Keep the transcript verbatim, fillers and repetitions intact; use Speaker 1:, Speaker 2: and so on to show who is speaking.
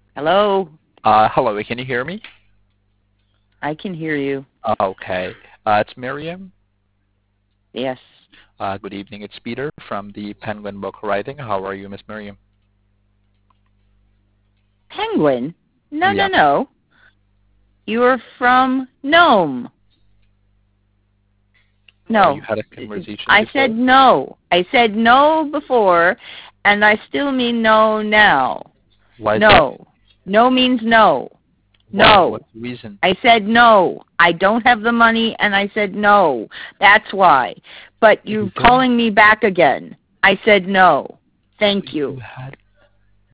Speaker 1: Hello?
Speaker 2: Uh, hello, can you hear me?
Speaker 1: I can hear you.
Speaker 2: Uh, okay. Uh, it's Miriam.
Speaker 1: Yes.
Speaker 2: Uh, good evening. It's Peter from the Penguin Book Writing. How are you, Miss Miriam?
Speaker 1: Penguin? No, no,
Speaker 2: Yeah.
Speaker 1: no. You are from Gnome.
Speaker 2: Oh, you
Speaker 1: No.
Speaker 2: had a conversation
Speaker 1: I said
Speaker 2: before?
Speaker 1: no. I said no before, and I still mean no now.
Speaker 2: Why is that?
Speaker 1: No. No means no.
Speaker 2: Why?
Speaker 1: No.
Speaker 2: What's the reason?
Speaker 1: I said no. I don't have the money, and I said no. That's why. But you're
Speaker 2: You don't.
Speaker 1: calling me back again. I said no. Thank
Speaker 2: You
Speaker 1: you.
Speaker 2: had